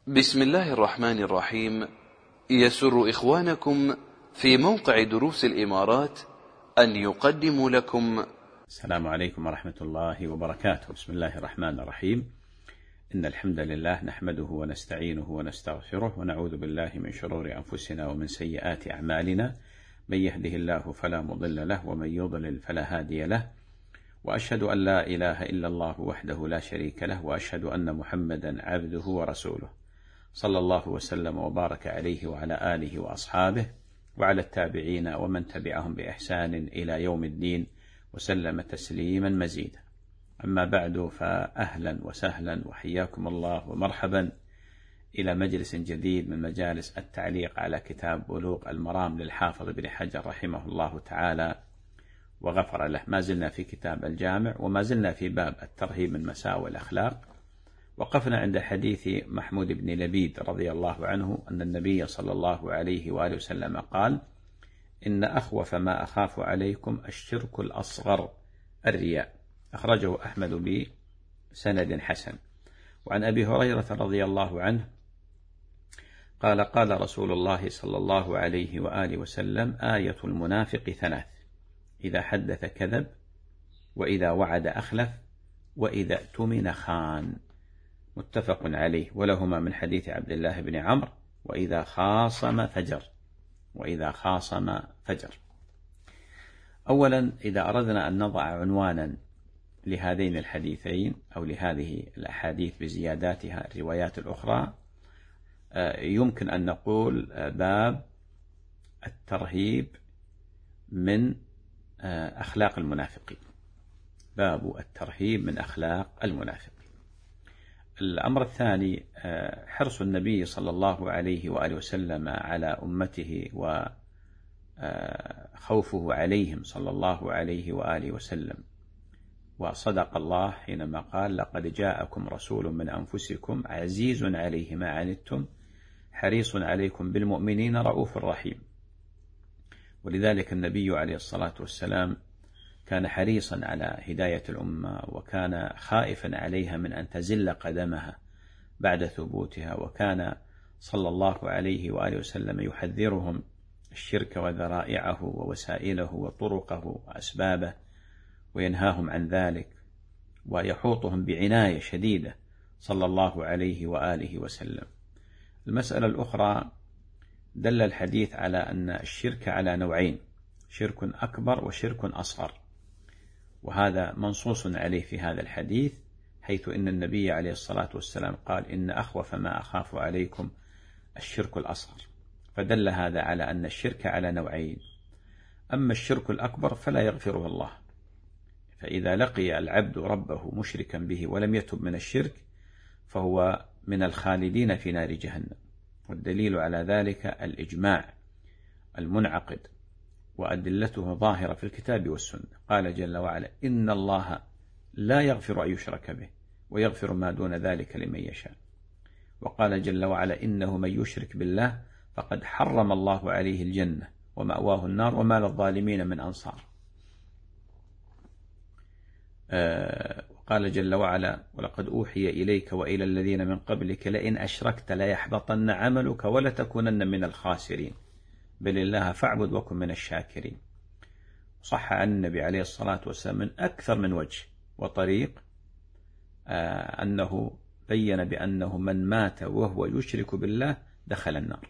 بسم الله الرحمن الرحيم. يسر إخوانكم في موقع دروس الإمارات أن يقدموا لكم السلام عليكم ورحمة الله وبركاته. بسم الله الرحمن الرحيم. إن الحمد لله نحمده ونستعينه ونستغفره ونعوذ بالله من شرور أنفسنا ومن سيئات أعمالنا، من يهده الله فلا مضل له ومن يضلل فلا هادي له، وأشهد أن لا إله إلا الله وحده لا شريك له، وأشهد أن محمدا عبده ورسوله، صلى الله وسلم وبارك عليه وعلى آله وأصحابه وعلى التابعين ومن تبعهم بإحسان إلى يوم الدين وسلم تسليما مزيدا. أما بعد، فأهلا وسهلا وحياكم الله ومرحبا إلى مجلس جديد من مجالس التعليق على كتاب بلوغ المرام للحافظ ابن حجر رحمه الله تعالى وغفر له. ما زلنا في كتاب الجامع وما زلنا في باب الترهيب من مساوئ الأخلاق. وقفنا عند حديث محمود بن لبيد رضي الله عنه أن النبي صلى الله عليه وآله وسلم قال: إن أخوف ما أخاف عليكم الشرك الأصغر الرياء. أخرجه أحمد بسند حسن. وعن أبي هريرة رضي الله عنه قال: قال رسول الله صلى الله عليه وآله وسلم: آية المنافق ثلاث: إذا حدث كذب، وإذا وعد أخلف، وإذا اؤتمن خان. متفق عليه، ولهما من حديث عبد الله بن عمرو: وإذا خاصم فجر. وإذا خاصم فجر. أولا، إذا أردنا أن نضع عنوانا لهذين الحديثين أو لهذه الأحاديث بزياداتها الروايات الأخرى، يمكن أن نقول باب الترهيب من أخلاق المنافقين. باب الترهيب من أخلاق المنافقين. الأمر الثاني، حرص النبي صلى الله عليه وآله وسلم على أمته وخوفه عليهم صلى الله عليه وآله وسلم. وصدق الله حينما قال: لقد جاءكم رسول من أنفسكم عزيز عليه ما عنتم حريص عليكم بالمؤمنين رؤوف رحيم. ولذلك النبي عليه الصلاة والسلام كان حريصا على هداية الأمة، وكان خائفا عليها من أن تزل قدمها بعد ثبوتها، وكان صلى الله عليه وآله وسلم يحذرهم الشرك وذرائعه ووسائله وطرقه وأسبابه، وينهاهم عن ذلك، ويحوطهم بعناية شديدة صلى الله عليه وآله وسلم. المسألة الأخرى، دل الحديث على أن الشرك على نوعين: شرك أكبر وشرك أصغر، وهذا منصوص عليه في هذا الحديث، حيث إن النبي عليه الصلاة والسلام قال: إن أخوف ما أخاف عليكم الشرك الأصغر. فدل هذا على أن الشرك على نوعين: أما الشرك الأكبر فلا يغفره الله، فإذا لقي العبد ربه مشركا به ولم يتب من الشرك فهو من الخالدين في نار جهنم. والدليل على ذلك الإجماع المنعقد وأدلته ظاهرة في الكتاب والسنة. قال جل وعلا: إن الله لا يغفر أن يشرك به ويغفر ما دون ذلك لمن يشاء. وقال جل وعلا: إنه من يشرك بالله فقد حرم الله عليه الجنة ومأواه النار وما للظالمين من أنصار. وقال جل وعلا: ولقد أوحي إليك وإلى الذين من قبلك لئن أشركت ليحبطن عملك ولتكونن من الخاسرين بل الله فاعبد وكن من الشاكرين. صح عن النبي عليه الصلاة والسلام من أكثر من وجه وطريق أنه بين بأنه من مات وهو يشرك بالله دخل النار.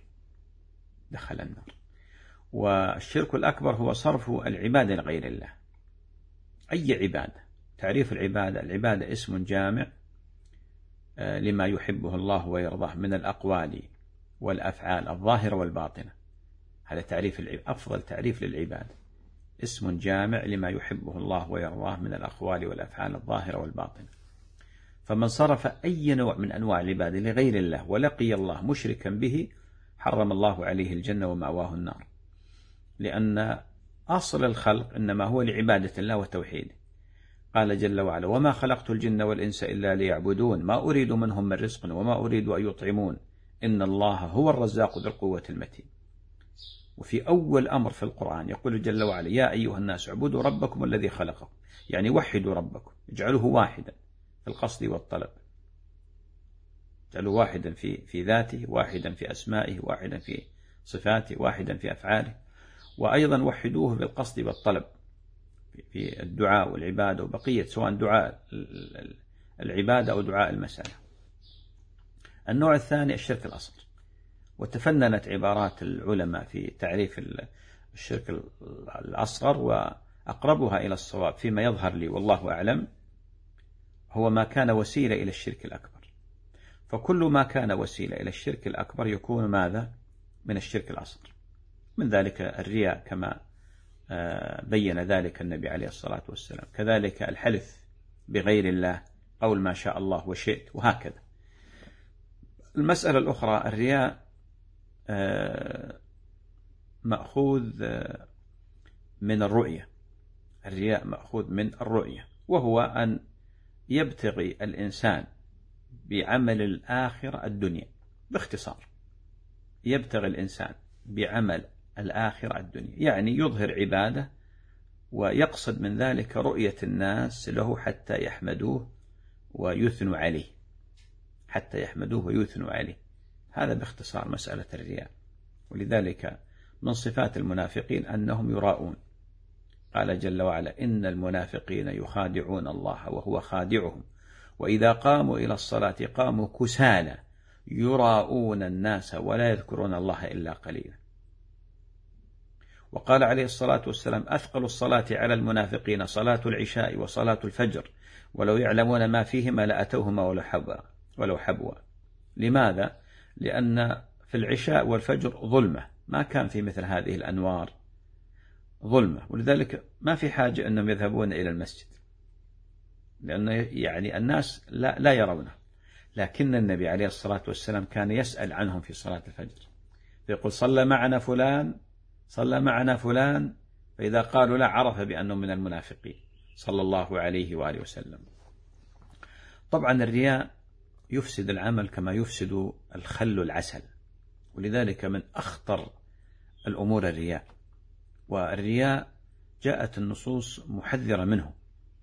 والشرك الأكبر هو صرف العبادة لغير الله. أي عبادة. تعريف العبادة: العبادة اسم جامع لما يحبه الله ويرضاه من الأقوال والأفعال الظاهرة والباطنة. هذا تعريف أفضل تعريف للعبادة: اسم جامع لما يحبه الله ويرضاه من الأقوال والأفعال الظاهرة والباطنة. فمن صرف أي نوع من أنواع العبادة لغير الله ولقي الله مشركا به حرم الله عليه الجنة ومأواه النار، لأن أصل الخلق إنما هو لعبادة الله وتوحيده. قال جل وعلا: وما خلقت الجن والإنس إلا ليعبدون ما أريد منهم من رزق وما أريد أن يطعمون إن الله هو الرزاق ذو القوة المتين. وفي أول أمر في القرآن يقول جل وعلا: يا أيها الناس اعبدوا ربكم الذي خلقكم، يعني وحدوا ربكم، اجعلوه واحدا في القصد والطلب. جعله واحدا في ذاته، واحدا في أسمائه، واحدا في صفاته، واحدا في أفعاله. وأيضا وحدوه بالقصد والطلب في الدعاء والعبادة وبقية، سواء دعاء العبادة أو دعاء المسألة. النوع الثاني الشرك الأصغر، وتفننت عبارات العلماء في تعريف الشرك الأصغر، وأقربها إلى الصواب فيما يظهر لي والله أعلم هو ما كان وسيلة إلى الشرك الأكبر. فكل ما كان وسيلة إلى الشرك الأكبر يكون ماذا؟ من الشرك الأصغر. من ذلك الرياء كما بين ذلك النبي عليه الصلاة والسلام، كذلك الحلف بغير الله، قول ما شاء الله وشئت، وهكذا. المسألة الأخرى، الرياء مأخوذ من الرؤية. الرياء مأخوذ من الرؤية، وهو أن يبتغي الإنسان بعمل الآخرة الدنيا. باختصار، يبتغي الإنسان بعمل الآخرة الدنيا، يعني يظهر عبادة ويقصد من ذلك رؤية الناس له حتى يحمدوه ويثنوا عليه، حتى يحمدوه ويثنوا عليه. هذا باختصار مسألة الرياء. ولذلك من صفات المنافقين أنهم يراءون. قال جل وعلا: إن المنافقين يخادعون الله وهو خادعهم وإذا قاموا إلى الصلاة قاموا كسالى يراءون الناس ولا يذكرون الله إلا قليلا. وقال عليه الصلاة والسلام: أثقل الصلاة على المنافقين صلاة العشاء وصلاة الفجر ولو يعلمون ما فيهما لأتوهما ولو حبوا. لماذا؟ لأن في العشاء والفجر ظلمة، ما كان في مثل هذه الأنوار ظلمة، ولذلك ما في حاجة أنهم يذهبون إلى المسجد، لأن يعني الناس لا يرونه. لكن النبي عليه الصلاة والسلام كان يسأل عنهم في صلاة الفجر، فيقول: صلى معنا فلان، صلى معنا فلان، فإذا قالوا لا عرف بأنه من المنافقين صلى الله عليه وآله وسلم. طبعا الرياء يفسد العمل كما يفسد الخل العسل، ولذلك من أخطر الأمور الرياء. والرياء جاءت النصوص محذرة منه.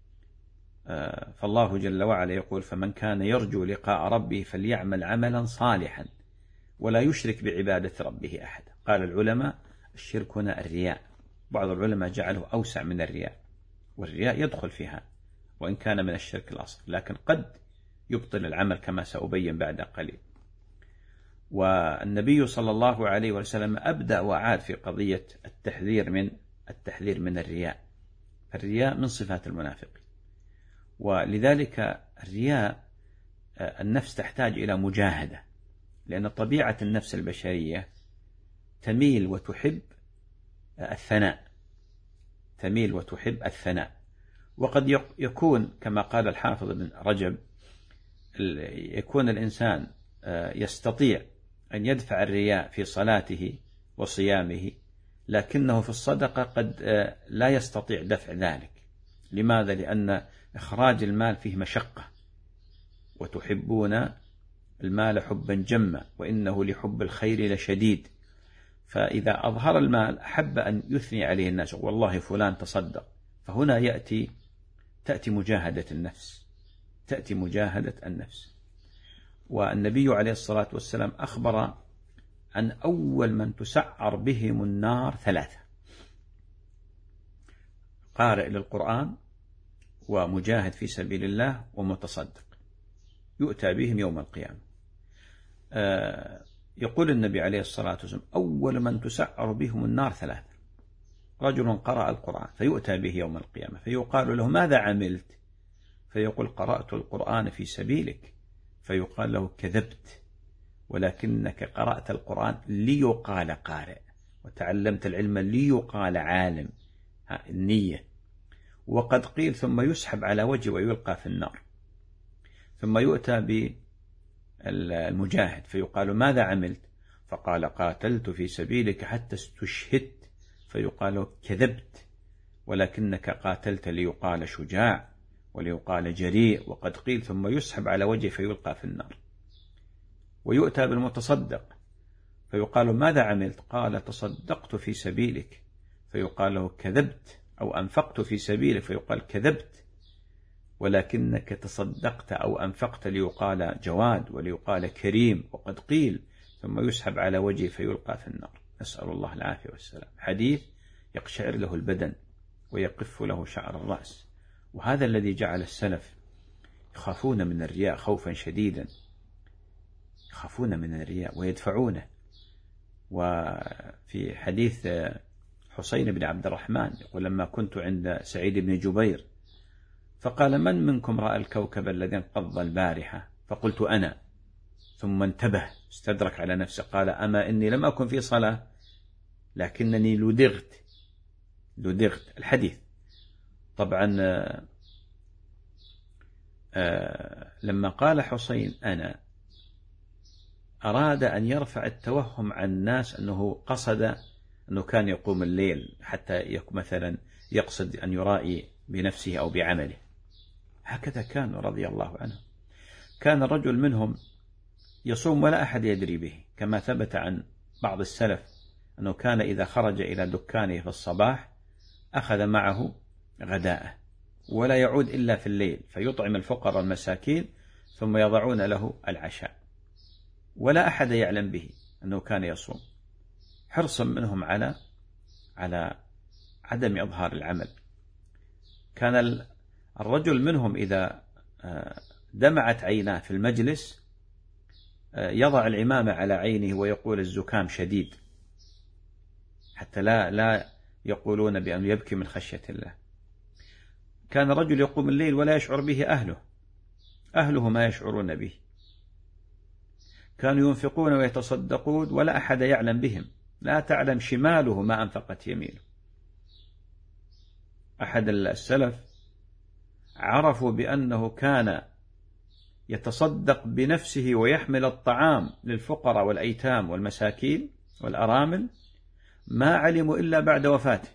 فالله جل وعلا يقول: فمن كان يرجو لقاء ربه فليعمل عملا صالحا ولا يشرك بعبادة ربه أحدا. قال العلماء: الشرك هنا الرياء. بعض العلماء جعله أوسع من الرياء، والرياء يدخل فيها وإن كان من الشرك الأصغر، لكن قد يبطل العمل كما سأبين بعد قليل. والنبي صلى الله عليه وسلم أبدأ وعاد في قضية التحذير من الرياء. الرياء من صفات المنافقين، ولذلك الرياء النفس تحتاج إلى مجاهدة، لأن طبيعة النفس البشرية تميل وتحب الثناء، تميل وتحب الثناء. وقد يكون كما قال الحافظ ابن رجب: يكون الإنسان يستطيع أن يدفع الرياء في صلاته وصيامه، لكنه في الصدقة قد لا يستطيع دفع ذلك. لماذا؟ لأن إخراج المال فيه مشقة، وتحبون المال حبا جما وإنه لحب الخير لشديد. فإذا أظهر المال أحب أن يثني عليه الناس: والله فلان تصدق. فهنا تأتي مجاهدة النفس، تأتي مجاهدة النفس. والنبي عليه الصلاة والسلام أخبر عن أول من تسعر بهم النار 3: قارئ للقرآن، ومجاهد في سبيل الله، ومتصدق، يؤتى بهم يوم القيامة. يقول النبي عليه الصلاة والسلام: أول من تسعر بهم النار 3: رجل قرأ القرآن فيؤتى به يوم القيامة فيقال له: ماذا عملت؟ فيقول: قرأت القرآن في سبيلك. فيقال له: كذبت، ولكنك قرأت القرآن ليقال قارئ، وتعلمت العلم ليقال عالم. النية. وقد قيل: ثم يسحب على وجهه ويلقى في النار. ثم يؤتى بالمجاهد فيقال: ماذا عملت؟ فقال: قاتلت في سبيلك حتى استشهدت. فيقال له: كذبت، ولكنك قاتلت ليقال شجاع وليقال جريء. وقد قيل: ثم يسحب على وجهه فيلقى في النار. ويؤتى بالمتصدق فيقال: ماذا عملت؟ قال: تصدقت في سبيلك. فيقال له: كذبت، أو أنفقت في سبيلك. فيقال: كذبت، ولكنك تصدقت أو أنفقت ليقال جواد وليقال كريم، وقد قيل، ثم يسحب على وجهه فيلقى في النار، نسأل الله العافية والسلام. حديث يقشعر له البدن ويقف له شعر الرأس. وهذا الذي جعل السلف يخافون من الرياء خوفا شديدا، يخافون من الرياء ويدفعونه. وفي حديث حسين بن عبد الرحمن يقول: لما كنت عند سعيد بن جبير فقال: من منكم رأى الكوكب الذي انقض البارحة؟ فقلت: أنا. ثم انتبه، استدرك على نفسه، قال: أما إني لم أكن في صلاة لكنني لدغت. الحديث طبعا لما قال حسين أنا، أراد أن يرفع التوهم عن الناس أنه قصد أنه كان يقوم الليل حتى مثلا يقصد أن يرائي بنفسه أو بعمله. هكذا كان رضي الله عنه. كان رجل منهم يصوم ولا أحد يدري به، كما ثبت عن بعض السلف أنه كان إذا خرج إلى دكانه في الصباح أخذ معه غداءه ولا يعود إلا في الليل، فيطعم الفقراء والمساكين ثم يضعون له العشاء، ولا أحد يعلم به أنه كان يصوم، حرصا منهم على عدم إظهار العمل. كان الرجل منهم إذا دمعت عيناه في المجلس يضع العمامة على عينه ويقول: الزكام شديد، حتى لا يقولون بأن يبكي من خشية الله. كان رجل يقوم الليل ولا يشعر به أهله ما يشعرون به. كانوا ينفقون ويتصدقون ولا أحد يعلم بهم، لا تعلم شماله ما أنفقت يمينه. أحد السلف عرفوا بأنه كان يتصدق بنفسه ويحمل الطعام للفقراء والأيتام والمساكين والأرامل، ما علموا إلا بعد وفاته،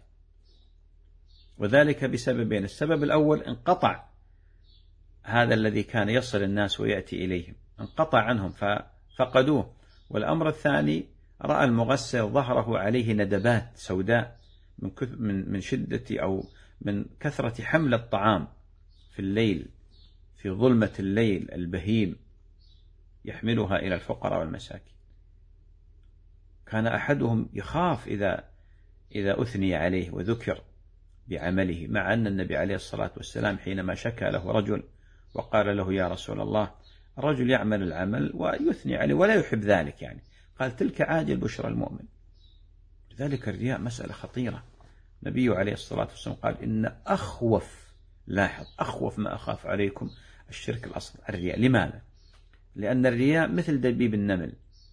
وذلك بسببين: السبب الأول انقطع هذا الذي كان يصل الناس ويأتي إليهم، انقطع عنهم ففقدوه. والأمر الثاني: رأى المغسل ظهره عليه ندبات سوداء من شدة أو من كثرة حمل الطعام في الليل، في ظلمة الليل البهيم، يحملها إلى الفقراء والمساكين. كان أحدهم يخاف إذا أثني عليه وذكر بعمله، مع أن النبي عليه الصلاة والسلام حينما شكى له رجل وقال له: يا رسول الله، الرجل يعمل العمل ويثني عليه ولا يحب ذلك، يعني قال: تلك عاجل بشرى المؤمن. لذلك الرياء مسألة خطيرة. النبي عليه الصلاة والسلام قال: إن أخوف ما أخاف عليكم الشرك الأصغر، الرياء. لماذا؟ لأن الرياء مثل دبيب النمل،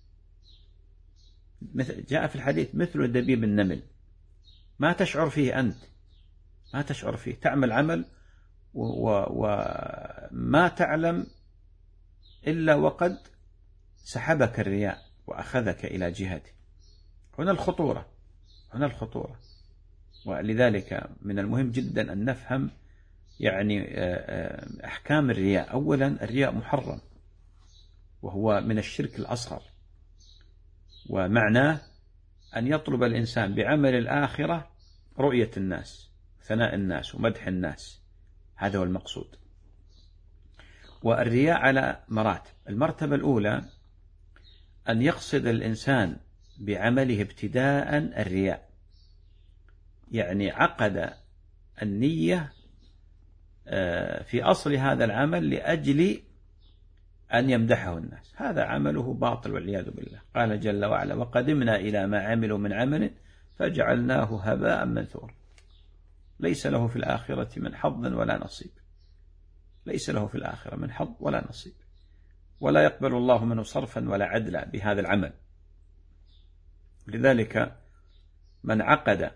جاء في الحديث: مثل دبيب النمل، ما تشعر فيه أنت، ما تشعر فيه، تعمل عمل وما تعلم إلا وقد سحبك الرياء وأخذك إلى جهته. هنا الخطورة. ولذلك من المهم جدا أن نفهم يعني أحكام الرياء. أولا، الرياء محرم وهو من الشرك الأصغر، ومعناه أن يطلب الإنسان بعمل الآخرة رؤية الناس، ثناء الناس ومدح الناس، هذا هو المقصود. والرياء على مراتب. المرتبة الأولى أن يقصد الإنسان بعمله ابتداء الرياء، يعني عقد النية في أصل هذا العمل لأجل أن يمدحه الناس، هذا عمله باطل والعياذ بالله. قال جل وعلا: وقدمنا إلى ما عملوا من عمل فجعلناه هباء منثورا، ليس له في الآخرة من حظ ولا نصيب، ليس له في الآخرة من حظ ولا نصيب، ولا يقبل الله منه صرفا ولا عدلا بهذا العمل. لذلك من عقد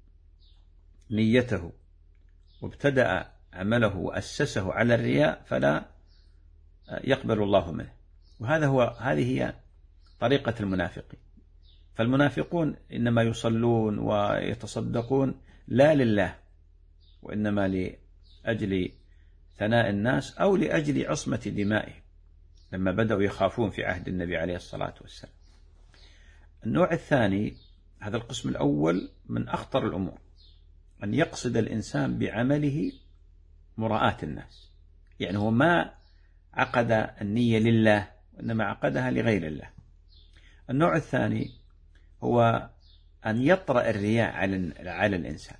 نيته وابتدأ عمله وأسسه على الرياء فلا يقبل الله منه. هذه هي طريقة المنافقين. فالمنافقون إنما يصلون ويتصدقون لا لله، وإنما لأجل ثناء الناس أو لأجل عصمة دمائهم، لما بدأوا يخافون في عهد النبي عليه الصلاة والسلام. النوع الثاني، هذا القسم الأول من أخطر الأمور، أن يقصد الإنسان بعمله مراءة الناس، يعني هو ما عقد النية لله، وإنما عقدها لغير الله. النوع الثاني هو أن يطرأ الرياء على الإنسان.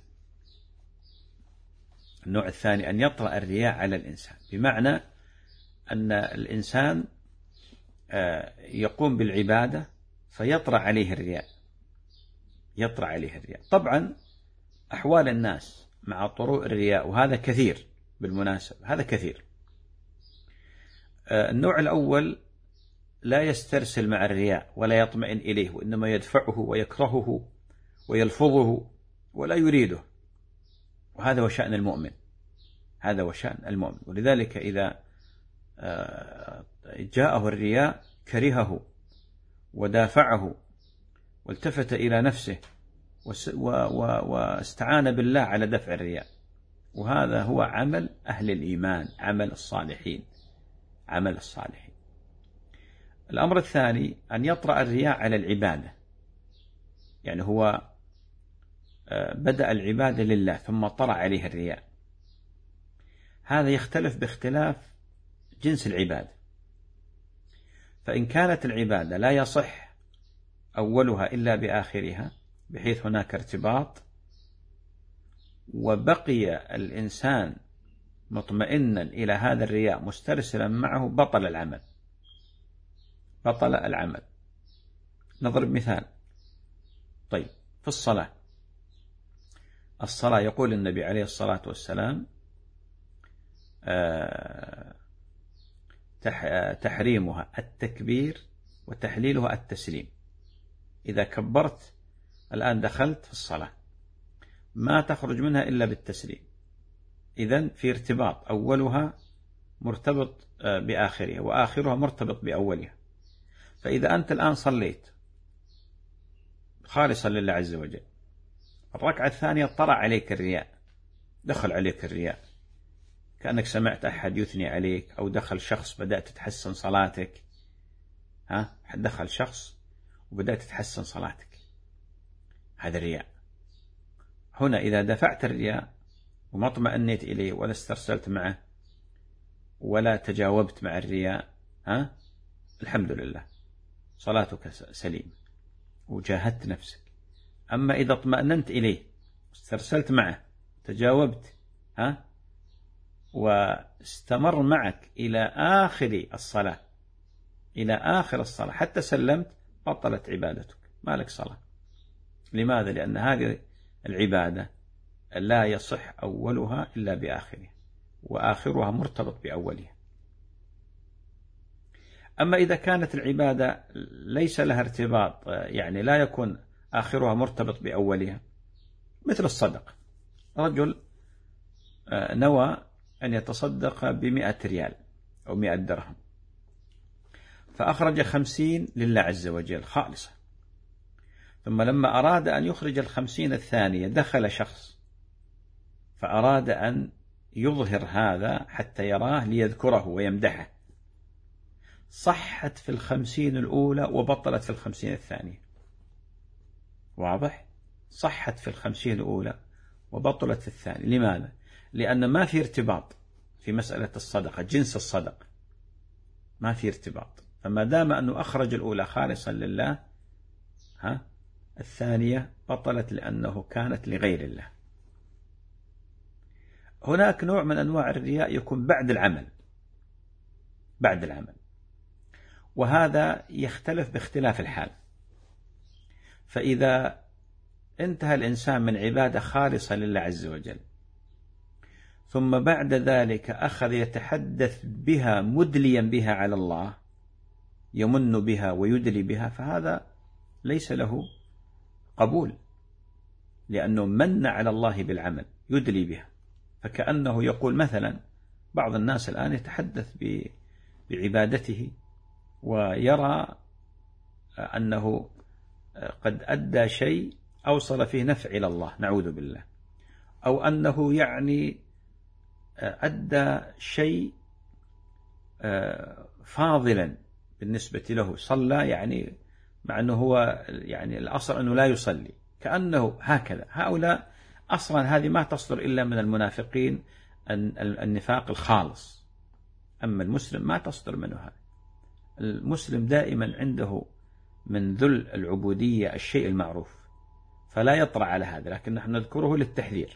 النوع الثاني أن يطرأ الرياء على الإنسان، بمعنى أن الإنسان يقوم بالعبادة فيطرأ عليه الرياء، يطرأ عليه الرياء. طبعا أحوال الناس مع طروء الرياء، وهذا كثير بالمناسبة، هذا كثير. النوع الأول لا يسترسل مع الرياء ولا يطمئن إليه، وإنما يدفعه ويكرهه ويلفظه ولا يريده، وهذا هو شأن المؤمن، هذا هو شأن المؤمن. ولذلك إذا جاءه الرياء كرهه ودافعه والتفت إلى نفسه واستعان بالله على دفع الرياء، وهذا هو عمل أهل الإيمان، عمل الصالحين، عمل الصالحين. الأمر الثاني أن يطرأ الرياء على العبادة، يعني هو بدأ العبادة لله ثم طرأ عليه الرياء. هذا يختلف باختلاف جنس العبادة، فإن كانت العبادة لا يصح أولها إلا بآخرها، بحيث هناك ارتباط، وبقي الإنسان مطمئنا إلى هذا الرياء مسترسلا معه، بطل العمل، بطل العمل. نضرب مثال. طيب، في الصلاة يقول النبي عليه الصلاة والسلام تحريمها التكبير وتحليلها التسليم. إذا كبرت الآن دخلت في الصلاة ما تخرج منها إلا بالتسليم، إذن في ارتباط، أولها مرتبط بآخرها وآخرها مرتبط بأولها. فإذا أنت الآن صليت خالصا لله عز وجل، الركعة الثانية طرأ عليك الرياء، دخل عليك الرياء، كأنك سمعت أحد يثني عليك، أو دخل شخص بدأت تتحسن صلاتك، دخل شخص وبدأت تتحسن صلاتك، هذا الرياء. هنا إذا دفعت الرياء وما اطمأنيت إليه ولا استرسلت معه ولا تجاوبت مع الرياء، الحمد لله صلاتك سليمة وجاهدت نفسك. أما إذا اطمأننت إليه واسترسلت معه تجاوبت واستمر معك إلى آخر الصلاة، إلى آخر الصلاة حتى سلمت، بطلت عبادتك، ما لك صلاة. لماذا؟ لأن هذه العبادة لا يصح أولها إلا بآخرها، وآخرها مرتبط بأولها. أما إذا كانت العبادة ليس لها ارتباط، يعني لا يكون آخرها مرتبط بأولها، مثل الصدقة. رجل نوى أن يتصدق ب100 ريال أو 100 درهم، فأخرج 50 لله عز وجل خالصة، ثم لما أراد أن يخرج 50 الثانية دخل شخص فأراد أن يظهر هذا حتى يراه ليذكره ويمدحه، صحت في 50 الأولى وبطلت في 50 الثانية. واضح؟ صحت في 50 الأولى وبطلت في الثانية. لماذا؟ لأن ما في ارتباط في مسألة الصدقة، جنس الصدقة ما في ارتباط، فما دام أنه أخرج الأولى خالصا لله، الثانية بطلت لأنه كانت لغير الله. هناك نوع من أنواع الرياء يكون بعد العمل، بعد العمل، وهذا يختلف باختلاف الحال. فإذا انتهى الإنسان من عبادة خالصة لله عز وجل، ثم بعد ذلك أخذ يتحدث بها مدليا بها على الله، يمن بها ويدلي بها، فهذا ليس له قبول، لأنه من على الله بالعمل يدلي بها. فكأنه يقول مثلا بعض الناس الآن يتحدث بعبادته ويرى أنه قد أدى شيء أوصل فيه نفع إلى الله، نعوذ بالله، أو أنه يعني أدى شيء فاضلا بالنسبة له، صلى يعني مع أنه هو يعني الأصل أنه لا يصلي، كأنه هكذا. هؤلاء أصلا هذه ما تصدر إلا من المنافقين، النفاق الخالص، أما المسلم ما تصدر منه هذا. المسلم دائما عنده من ذل العبودية الشيء المعروف، فلا يطرأ على هذا، لكن نحن نذكره للتحذير.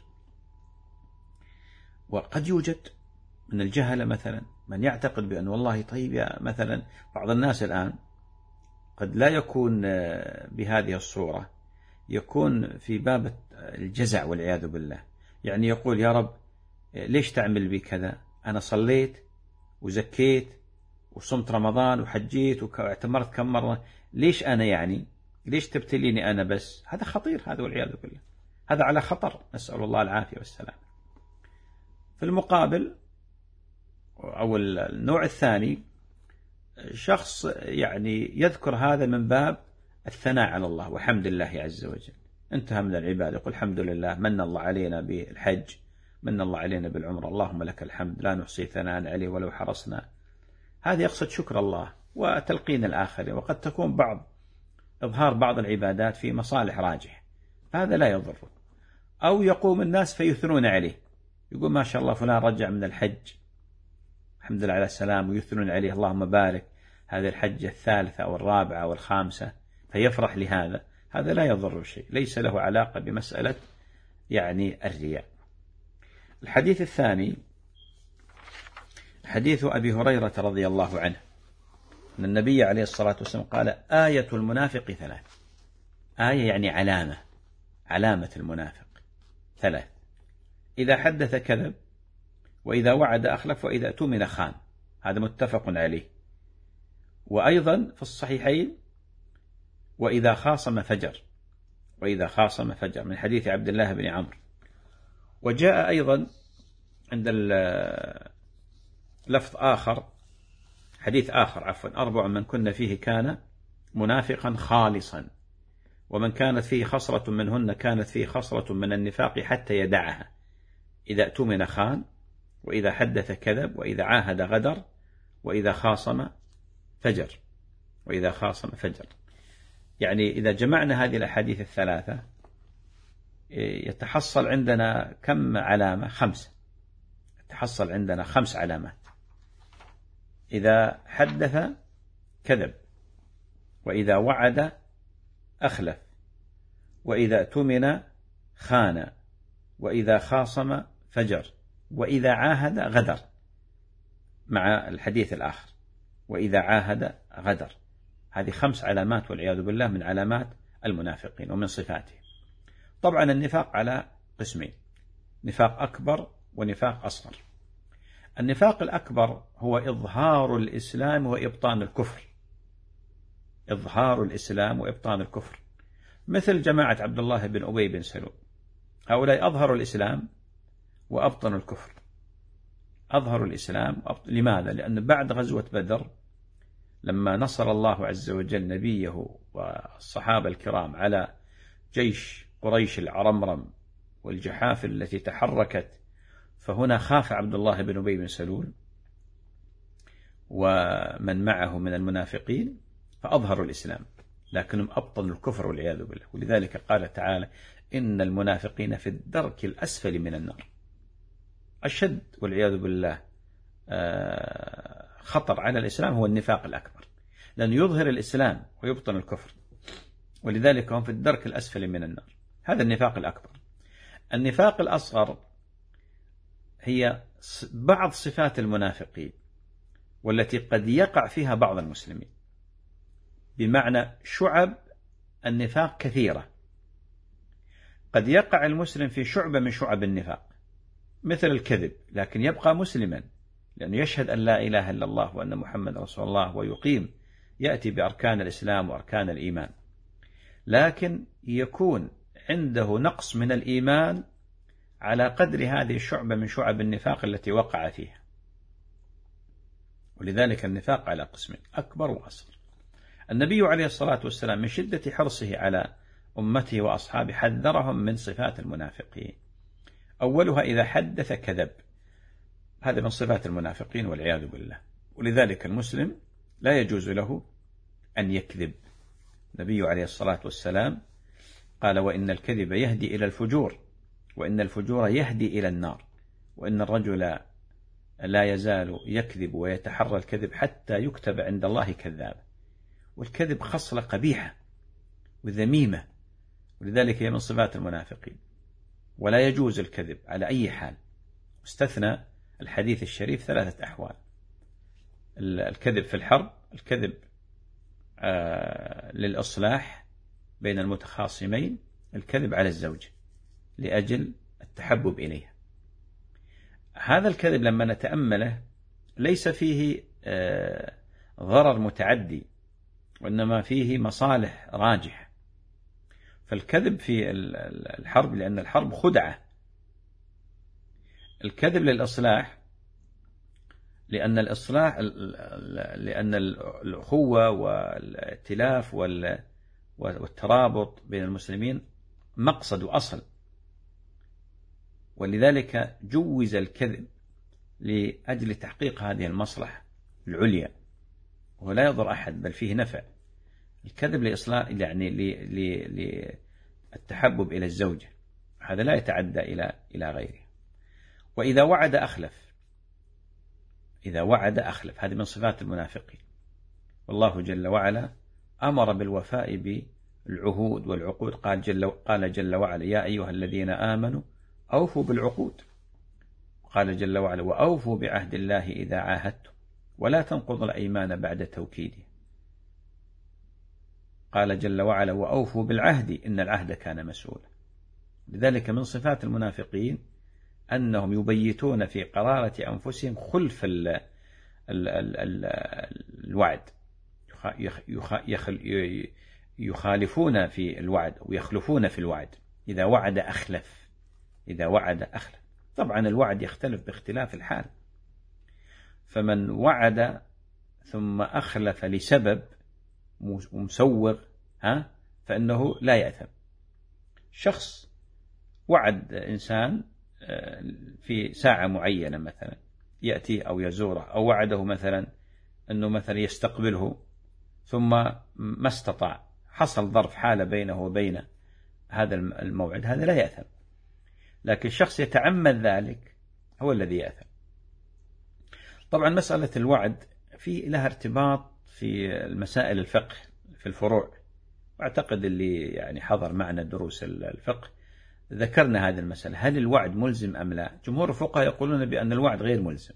وقد يوجد من الجهلة مثلا من يعتقد بأن والله طيب يا مثلا بعض الناس الآن قد لا يكون بهذه الصورة، يكون في باب الجزع والعياذ بالله، يعني يقول يا رب ليش تعمل بي كذا؟ أنا صليت وزكيت وصمت رمضان وحجيت واعتمرت كم مرة، ليش أنا يعني؟ ليش تبتليني أنا بس؟ هذا خطير، هذا والعياذ بالله، هذا على خطر، نسأل الله العافية والسلام. في المقابل أو النوع الثاني شخص يعني يذكر هذا من باب الثناء على الله وحمد الله عز وجل، انتهى من العبادة، يقول الحمد لله من الله علينا بالحج، من الله علينا بالعمرة، اللهم لك الحمد لا نحصي ثناء عليه ولو حرصنا. هذا يقصد شكر الله وتلقين الآخر، وقد تكون إظهار بعض العبادات في مصالح راجح، هذا لا يضر. أو يقوم الناس فيثنون عليه، يقول ما شاء الله فلان رجع من الحج الحمد لله على السلام، ويثنون عليه اللهم بارك هذه الحجة الثالثة أو الرابعة أو الخامسة، فيفرح لهذا، هذا لا يضر شيء، ليس له علاقة بمسألة يعني الرياء. الحديث الثاني حديث أبي هريرة رضي الله عنه أن النبي عليه الصلاة والسلام قال آية المنافق ثلاث. آية يعني علامة المنافق ثلاث: إذا حدث كذب، وإذا وعد أخلف، وإذا اؤتمن خان. هذا متفق عليه. وأيضا في الصحيحين وإذا خاصم فجر، وإذا خاصم فجر، من حديث عبد الله بن عمرو. وجاء أيضا عند لفظ آخر، حديث آخر عفوا: 4 من كن فيه كان منافقا خالصا، ومن كانت فيه خصلة منهن كانت فيه خصلة من النفاق حتى يدعها: إذا اؤتمن خان، وإذا حدث كذب، وإذا عاهد غدر، وإذا خاصم فجر. وإذا خاصم فجر، يعني إذا جمعنا هذه الأحاديث الثلاثة يتحصل عندنا كم علامة؟ 5. يتحصل عندنا 5 علامات: إذا حدث كذب، وإذا وعد أخلف، وإذا اؤتمن خان، وإذا خاصم فجر، وإذا عاهد غدر، مع الحديث الآخر وإذا عاهد غدر. هذه 5 علامات والعياذ بالله من علامات المنافقين ومن صفاته. طبعا النفاق على قسمين: نفاق أكبر ونفاق أصغر. النفاق الأكبر هو إظهار الإسلام وإبطان الكفر، إظهار الإسلام وإبطان الكفر، مثل جماعة عبد الله بن أبي بن سلول. هؤلاء أظهروا الإسلام وأبطنوا الكفر. أظهروا الإسلام لماذا؟ لأن بعد غزوة بدر لما نصر الله عز وجل نبيه والصحابة الكرام على جيش قريش العرمرم والجحافل التي تحركت، فهنا خاف عبد الله بن أبي بن سلول ومن معه من المنافقين فأظهروا الإسلام، لكنهم أبطنوا الكفر والعياذ بالله. ولذلك قال تعالى: إن المنافقين في الدرك الأسفل من النار. الشد والعياذ بالله خطر على الإسلام هو النفاق الأكبر، لأنه يظهر الإسلام ويبطن الكفر، ولذلك هم في الدرك الأسفل من النار. هذا النفاق الأكبر. النفاق الأصغر هي بعض صفات المنافقين، والتي قد يقع فيها بعض المسلمين، بمعنى شعب النفاق كثيرة. قد يقع المسلم في شعبة من شعب النفاق، مثل الكذب، لكن يبقى مسلما لأنه يشهد أن لا إله إلا الله وأن محمد رسول الله، ويقيم، يأتي بأركان الإسلام وأركان الإيمان، لكن يكون عنده نقص من الإيمان على قدر هذه الشعبة من شعب النفاق التي وقع فيها. ولذلك النفاق على قسمين: أكبر وأصغر. النبي عليه الصلاة والسلام من شدة حرصه على أمته وأصحابه حذرهم من صفات المنافقين. أولها إذا حدث كذب، هذا من صفات المنافقين والعياذ بالله. ولذلك المسلم لا يجوز له أن يكذب. النبي عليه الصلاة والسلام قال: وإن الكذب يهدي إلى الفجور، وإن الفجور يهدي إلى النار، وإن الرجل لا يزال يكذب ويتحرى الكذب حتى يكتب عند الله كذابا. والكذب خصلة قبيحة وذميمة، ولذلك هي من صفات المنافقين، ولا يجوز الكذب على أي حال. استثنى الحديث الشريف 3 أحوال: الكذب في الحرب، الكذب للإصلاح بين المتخاصمين، الكذب على الزوجة لأجل التحبب إليها. هذا الكذب لما نتأمله ليس فيه ضرر متعدي، وإنما فيه مصالح راجحة. فالكذب في الحرب لأن الحرب خدعة، الكذب للإصلاح لأن الإصلاح لأن الأخوة والائتلاف والترابط بين المسلمين مقصد وأصل، ولذلك جوز الكذب لأجل تحقيق هذه المصلحة العليا، ولا يضر أحد بل فيه نفع. الكذب لإصلاح يعني للتحبب إلى الزوجة، هذا لا يتعدى إلى غيره. وإذا وعد أخلف، إذا وعد أخلف، هذه من صفات المنافقين. والله جل وعلا أمر بالوفاء بالعهود والعقود، قال جل وعلا: يا أيها الذين آمنوا أوفوا بالعقود. قال جل وعلا: وأوفوا بعهد الله إذا عاهدتم ولا تنقضوا الأيمان بعد توكيده. قال جل وعلا: وأوفوا بالعهد إن العهد كان مسؤولا. لذلك من صفات المنافقين أنهم يبيتون في قرارة أنفسهم خلف الوعد، يخالفون في الوعد ويخلفون في الوعد. إذا وعد أخلف، إذا وعد أخلف. طبعا الوعد يختلف باختلاف الحال، فمن وعد ثم أخلف لسبب مسوغ فإنه لا يأثم. شخص وعد إنسان في ساعة معينة مثلا يأتي أو يزوره، أو وعده مثلا أنه مثلا يستقبله ثم ما استطاع، حصل ظرف حالة بينه وبين هذا الموعد، هذا لا يأثم. لكن الشخص يتعمد ذلك هو الذي يأثم. طبعا مسألة الوعد لها ارتباط في المسائل الفقه في الفروع، واعتقد اللي يعني حضر معنا دروس الفقه ذكرنا هذه المسألة: هل الوعد ملزم أم لا؟ جمهور الفقهاء يقولون بأن الوعد غير ملزم،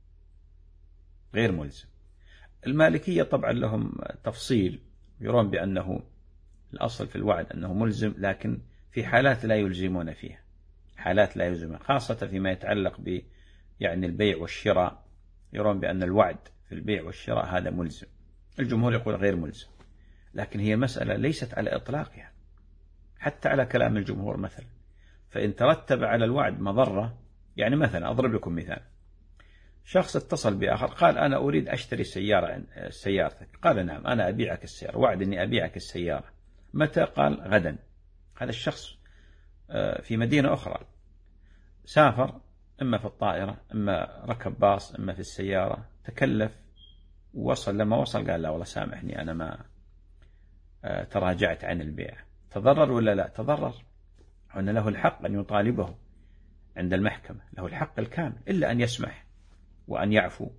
غير ملزم. المالكية طبعا لهم تفصيل، يرون بأنه الأصل في الوعد أنه ملزم، لكن في حالات لا يلزمون فيها، حالات لا يلزمون، خاصة فيما يتعلق ب يعني البيع والشراء، يرون بأن الوعد في البيع والشراء هذا ملزم. الجمهور يقول غير ملزم، لكن هي مسألة ليست على إطلاقها حتى على كلام الجمهور. مثلا فإن ترتب على الوعد مضرة، يعني مثلا أضرب لكم مثال: شخص اتصل بآخر قال: أنا أريد أشتري سيارتك. قال: نعم أنا أبيعك السيارة، وعد أني أبيعك السيارة. متى؟ قال: غدا. هذا الشخص في مدينة أخرى، سافر إما في الطائرة إما ركب باص إما في السيارة، تكلف ووصل. لما وصل قال: لا والله سامحني أنا ما تراجعت عن البيع. تضرر ولا لا؟ تضرر، وأن له الحق أن يطالبه عند المحكمة، له الحق الكامل، إلا أن يسمح وأن يعفو.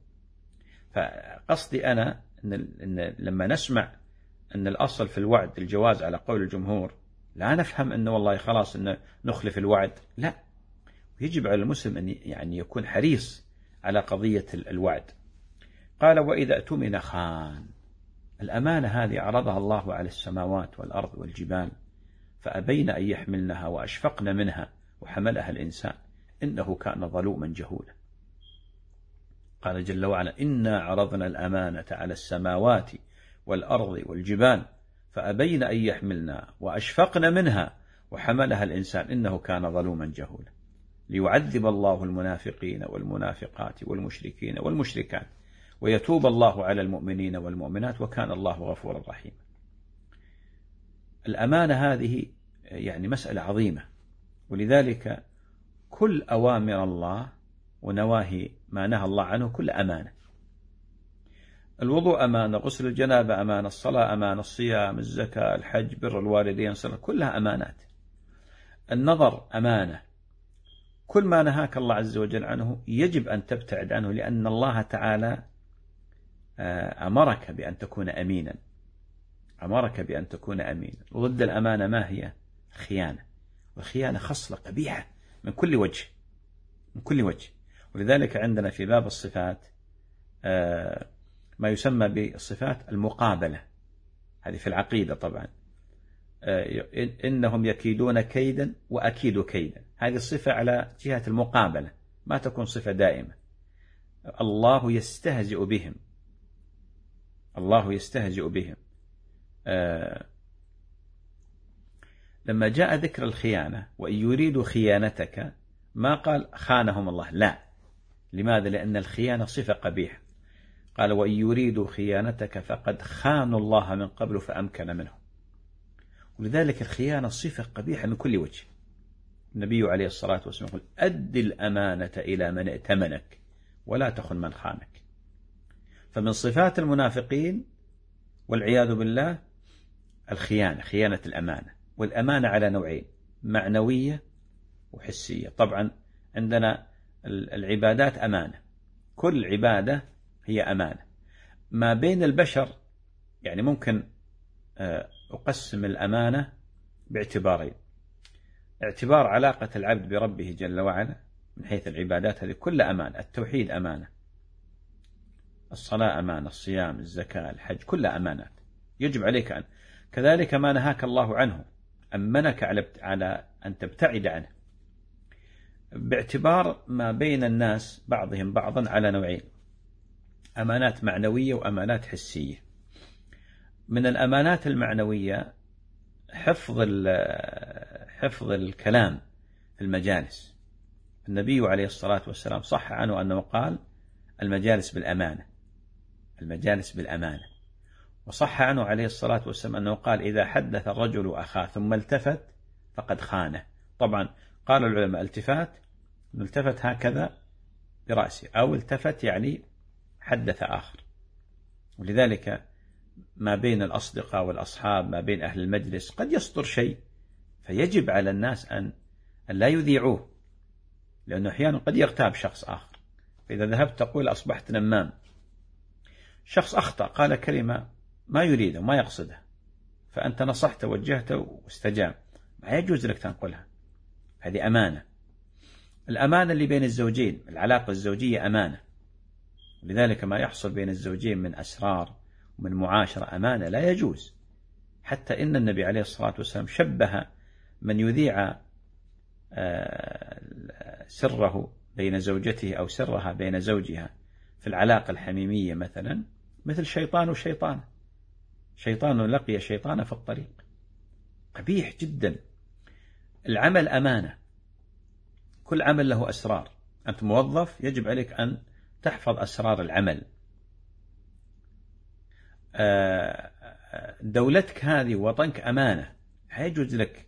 فقصدي أنا إن لما نسمع أن الأصل في الوعد الجواز على قول الجمهور، لا نفهم أنه والله خلاص أن نخلف الوعد، لا. يجب على المسلم أن يعني يكون حريص على قضية الوعد. قال: وإذا اؤتمن خان. الأمانة هذه عرضها الله على السماوات والأرض والجبال فأبين أن يحملنها وأشفقن منها وحملها الإنسان إنه كان ظلوما جهولا. قال جل وعلا: إنا عرضنا الأمانة على السماوات والأرض والجبال فأبين أن يحملنها وأشفقن منها وحملها الإنسان إنه كان ظلوما جهولا، ليعذب الله المنافقين والمنافقات والمشركين والمشركات ويتوب الله على المؤمنين والمؤمنات وكان الله غفورا رحيما. الأمانة هذه يعني مسألة عظيمة، ولذلك كل أوامر الله ونواهي ما نهى الله عنه كل أمانة. الوضوء أمانة، غسل الجنابة أمانة، الصلاة أمانة، الصيام، الزكاة، الحج، بر الوالدين، صلة، كلها أمانات. النظر أمانة، كل ما نهاك الله عز وجل عنه يجب أن تبتعد عنه، لأن الله تعالى أمرك بأن تكون أمينا، أمرك بأن تكون أمينا. وضد الأمانة ما هي؟ خيانة، والخيانة خصلة قبيحة من كل وجه، من كل وجه. ولذلك عندنا في باب الصفات ما يسمى بالصفات المقابلة، هذه في العقيدة طبعا. إنهم يكيدون كيدا وأكيد كيدا، هذه الصفة على جهة المقابلة، ما تكون صفة دائمة. الله يستهزئ بهم، الله يستهزئ بهم. لما جاء ذكر الخيانة وإن يريدوا خيانتك ما قال خانهم الله، لا. لماذا؟ لأن الخيانة صفة قبيحة. قال وإن يريدوا خيانتك فقد خانوا الله من قبل فأمكن منهم. ولذلك الخيانة صفة قبيحة من كل وجه. النبي عليه الصلاة والسلام يقول أد الأمانة إلى من ائتمنك ولا تخن من خانك. فمن صفات المنافقين والعياذ بالله الخيانة، خيانة الأمانة. والأمانة على نوعين، معنوية وحسية. طبعا عندنا العبادات أمانة، كل عبادة هي أمانة. ما بين البشر يعني ممكن أقسم الأمانة باعتبارين: اعتبار علاقة العبد بربه جل وعلا من حيث العبادات، هذه كل أمانة. التوحيد أمانة، الصلاة أمانة، الصيام، الزكاة، الحج، كلها أمانات يجب عليك أن. كذلك ما نهاك الله عنه أمنك على أن تبتعد عنه. باعتبار ما بين الناس بعضهم بعضا على نوعين: أمانات معنوية وأمانات حسية. من الأمانات المعنوية حفظ الكلام في المجالس. النبي عليه الصلاة والسلام صح عنه أنه قال المجالس بالأمانة، المجالس بالأمانة. وصح عنه عليه الصلاة والسلام أنه قال إذا حدث الرجل أخاه ثم التفت فقد خانه. طبعا قال العلماء التفت هكذا برأسه، أو التفت يعني حدث آخر. ولذلك ما بين الأصدقاء والأصحاب، ما بين أهل المجلس قد يصدر شيء فيجب على الناس أن لا يذيعوه، لأنه أحيانا قد يغتاب شخص آخر. فإذا ذهبت تقول أصبحت نمام، شخص أخطأ قال كلمة ما يريده ما يقصده، فأنت نصحته وجهته واستجاب، ما يجوز لك تنقلها. هذه أمانة. الأمانة اللي بين الزوجين، العلاقة الزوجية أمانة. لذلك ما يحصل بين الزوجين من أسرار ومن معاشرة أمانة لا يجوز. حتى إن النبي عليه الصلاة والسلام شبه من يذيع سره بين زوجته أو سرها بين زوجها في العلاقة الحميمية مثلا مثل شيطان وشيطان، شيطان لقي شيطان في الطريق، قبيح جدا. العمل أمانة، كل عمل له أسرار. أنت موظف يجب عليك أن تحفظ أسرار العمل. دولتك هذه وطنك أمانة، لا يجوز لك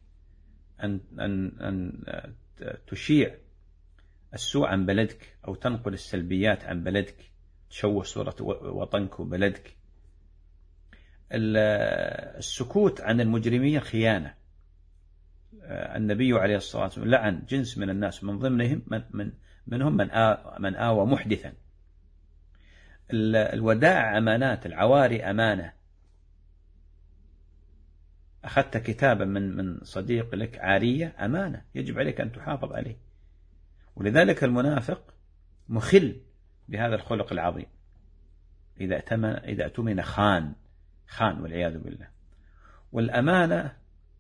أن تشيع السوء عن بلدك أو تنقل السلبيات عن بلدك، تشوه صورة وطنك وبلدك. السكوت عن المجرمين خيانة. النبي عليه الصلاة والسلام لعن جنس من الناس، من ضمنهم من آوى محدثا. الودائع أمانات، العواري أمانة. أخذت كتابا من صديق لك عارية، أمانة يجب عليك أن تحافظ عليه. ولذلك المنافق مخل بهذا الخلق العظيم. إذا اؤتمن خان والعياذ بالله. والأمانة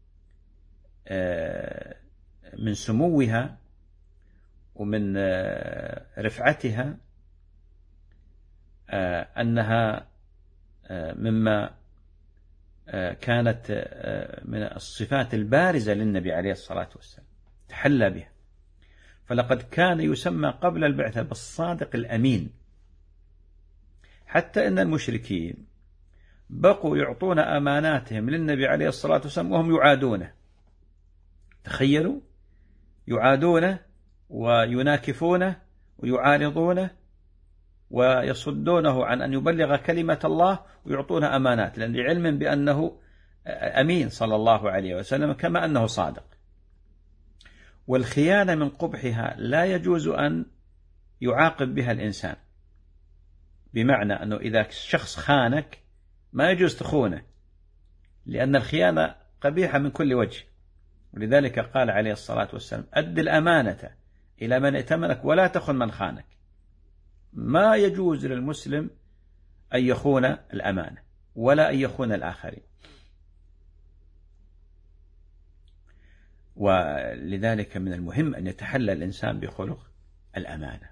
من سموها ومن رفعتها أنها مما كانت من الصفات البارزة للنبي عليه الصلاة والسلام، تحلى بها. فلقد كان يسمى قبل البعثة بالصادق الأمين، حتى إن المشركين بقوا يعطون أماناتهم للنبي عليه الصلاة والسلام وهم يعادونه. تخيلوا، يعادونه ويناكفونه ويعارضونه ويصدونه عن أن يبلغ كلمة الله، ويعطونه أمانات لعلم بأنه أمين صلى الله عليه وسلم كما أنه صادق. والخيانة من قبحها لا يجوز أن يعاقب بها الإنسان، بمعنى أنه إذا شخص خانك ما يجوز تخونه، لأن الخيانة قبيحة من كل وجه. ولذلك قال عليه الصلاة والسلام: أد الأمانة إلى من ائتمنك ولا تخن من خانك. ما يجوز للمسلم أن يخون الأمانة ولا أن يخون الآخرين. ولذلك من المهم أن يتحلى الإنسان بخلق الأمانة.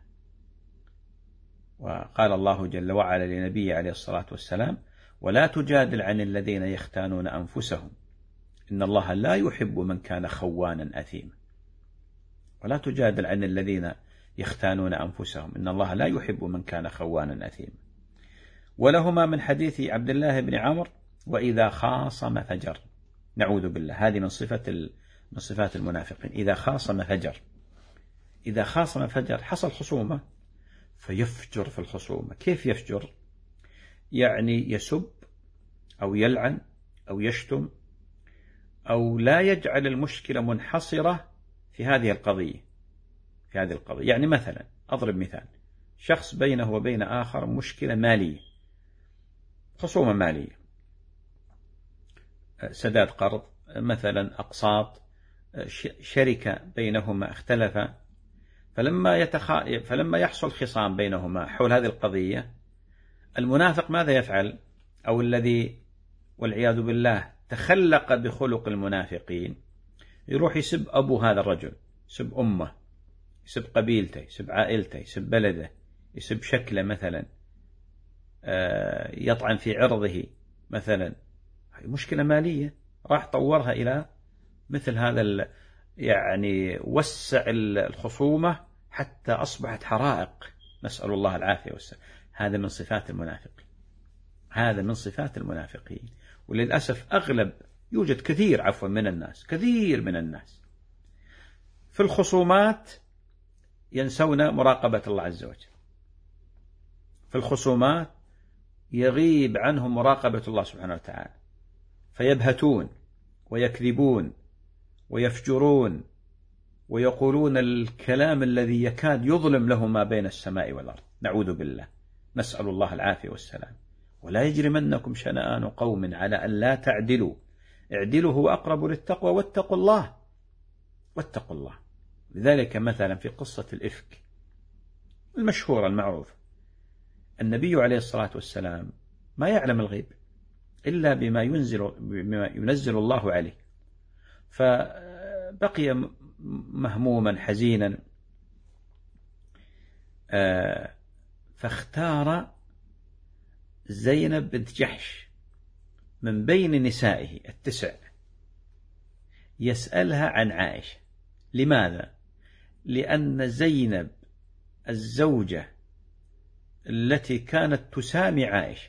وقال الله جل وعلا لنبيه عليه الصلاة والسلام: ولا تجادل عن الذين يختانون أنفسهم إن الله لا يحب من كان خوانا أثيما. ولا تجادل عن الذين يختانون أنفسهم إن الله لا يحب من كان خوانا أثيما. ولهما من حديث عبد الله بن عمرو: وإذا خاصم فجر. نعوذ بالله، هذه من صفات المنافقين. إذا خاصم فجر. إذا خاصم فجر، حصل خصومة فيفجر في الخصومة. كيف يفجر؟ يعني يسب أو يلعن أو يشتم، أو لا يجعل المشكلة منحصرة في هذه القضية. يعني مثلا أضرب مثال: شخص بينه وبين آخر مشكلة مالية، خصومة مالية، سداد قرض مثلا، أقساط، شركة بينهما اختلفا، فلما يحصل خصام بينهما حول هذه القضية، المنافق ماذا يفعل؟ أو الذي والعياذ بالله تخلق بخلق المنافقين، يروح يسب أبو هذا الرجل، يسب أمه، يسب قبيلته، يسب عائلته، يسب بلده، يسب شكله مثلا، يطعن في عرضه مثلا. مشكلة مالية راح طورها إلى مثل هذا، يعني وسع الخصومة حتى أصبحت حرائق، نسأل الله العافية والسلام. هذا من صفات المنافقين. وللأسف يوجد كثير من الناس في الخصومات ينسون مراقبة الله عز وجل. في الخصومات يغيب عنهم مراقبة الله سبحانه وتعالى، فيبهتون ويكذبون ويفجرون ويقولون الكلام الذي يكاد يظلم له ما بين السماء والأرض. نعوذ بالله، نسأل الله العافية والسلام. ولا يجرمنكم شنآن قوم على أن لا تعدلوا اعدلوا هو أقرب للتقوى واتقوا الله. لذلك مثلا في قصة الإفك المشهورة المعروفة، النبي عليه الصلاة والسلام ما يعلم الغيب إلا بما ينزل الله عليه، فبقي مهموما حزينا، فاختار زينب بنت جحش من بين نسائه 9 يسألها عن عائشة. لماذا؟ لأن زينب الزوجة التي كانت تسامي عائشة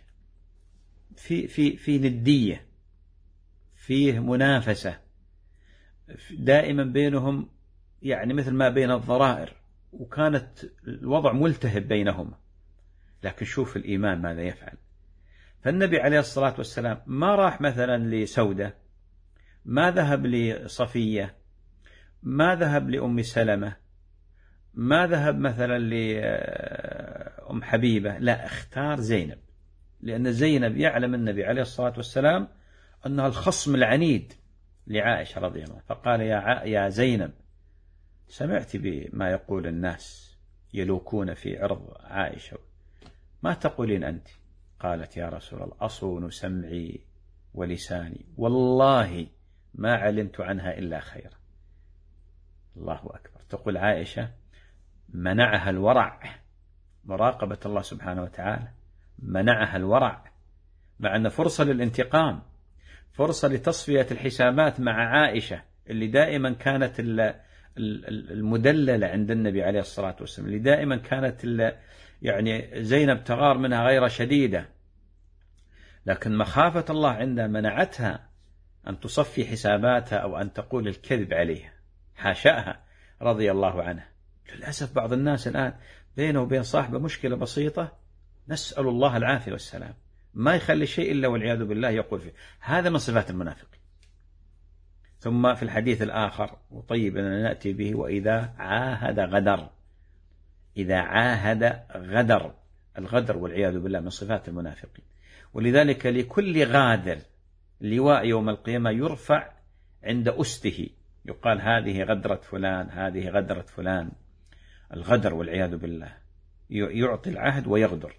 في ندية، فيه منافسة دائما بينهم، يعني مثل ما بين الضرائر، وكانت الوضع ملتهب بينهما. لكن شوف الإيمان ماذا يفعل. فالنبي عليه الصلاة والسلام ما راح مثلا لسودة، ما ذهب لصفية، ما ذهب لأم سلمة، ما ذهب مثلا لأم حبيبة، لا، اختار زينب، لأن زينب يعلم النبي عليه الصلاة والسلام أنها الخصم العنيد لعائشة رضي الله عنها. فقال: يا زينب، سمعت بما يقول الناس يلوكون في عرض عائشة، ما تقولين أنت؟ قالت: يا رسول الله، أصون سمعي ولساني، والله ما علمت عنها إلا خيرا. الله أكبر. تقول عائشة: منعها الورع، مراقبة الله سبحانه وتعالى منعها الورع، مع أن فرصة للانتقام، فرصة لتصفية الحسابات مع عائشة اللي دائما كانت المدللة عند النبي عليه الصلاة والسلام، اللي دائما كانت يعني زينب تغار منها غير شديدة، لكن مخافة الله عندها منعتها أن تصفي حساباتها أو أن تقول الكذب عليها، حاشاها رضي الله عنها. للأسف بعض الناس الآن بينه وبين صاحبه مشكلة بسيطة، نسأل الله العافية والسلام، ما يخلي شيء إلا والعياذ بالله يقول فيه. هذا من صفات المنافقين. ثم في الحديث الآخر وطيب أن نأتي به: وإذا عاهد غدر. إذا عاهد غدر. الغدر والعياذ بالله من صفات المنافقين. ولذلك لكل غادر لواء يوم القيامة يرفع عند أسته، يقال هذه غدرة فلان، هذه غدرة فلان. الغدر والعياذ بالله، يعطي العهد ويغدر.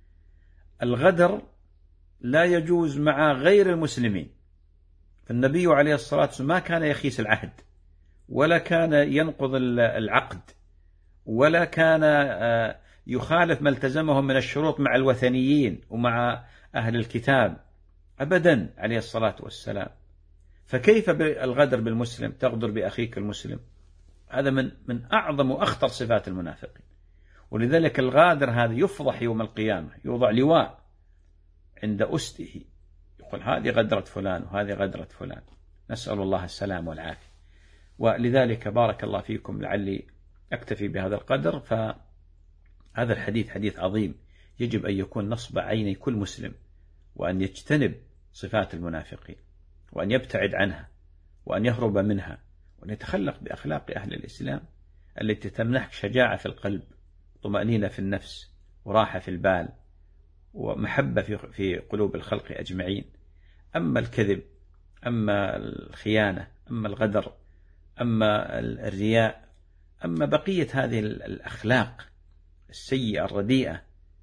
الغدر لا يجوز مع غير المسلمين، فالنبي عليه الصلاة والسلام ما كان يخيس العهد، ولا كان ينقض العقد، ولا كان يخالف ما التزمه من الشروط مع الوثنيين ومع أهل الكتاب أبدا عليه الصلاة والسلام. فكيف الغدر بالمسلم؟ تغدر بأخيك المسلم، هذا من أعظم وأخطر صفات المنافقين. ولذلك الغادر هذا يفضح يوم القيامة، يوضع لواء عند أسته، يقول هذه غدرة فلان وهذه غدرة فلان، نسأل الله السلام والعافية. ولذلك بارك الله فيكم، لعلي أكتفي بهذا القدر. فهذا الحديث حديث عظيم، يجب أن يكون نصب عيني كل مسلم، وأن يجتنب صفات المنافقين، وأن يبتعد عنها، وأن يهرب منها، وأن يتخلق بأخلاق أهل الإسلام التي تمنحك شجاعة في القلب، طمأنينة في النفس، وراحة في البال، ومحبة في قلوب الخلق أجمعين. أما الكذب، أما الخيانة، أما الغدر، أما الرياء، أما بقية هذه الأخلاق السيئة الرديئة،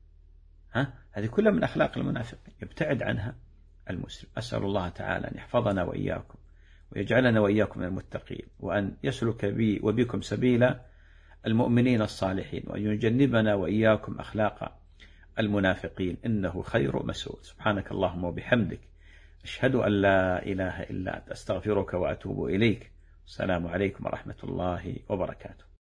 هذه كلها من أخلاق المنافقين، يبتعد عنها المسلم. أسأل الله تعالى أن يحفظنا وإياكم، ويجعلنا وإياكم من المتقين، وأن يسلك بي وبكم سبيل المؤمنين الصالحين، وأن يجنبنا وإياكم أخلاق المنافقين، إنه خير مسؤول. سبحانك اللهم وبحمدك، أشهد أن لا إله إلا أنت، أستغفرك وأتوب إليك. السلام عليكم ورحمة الله وبركاته.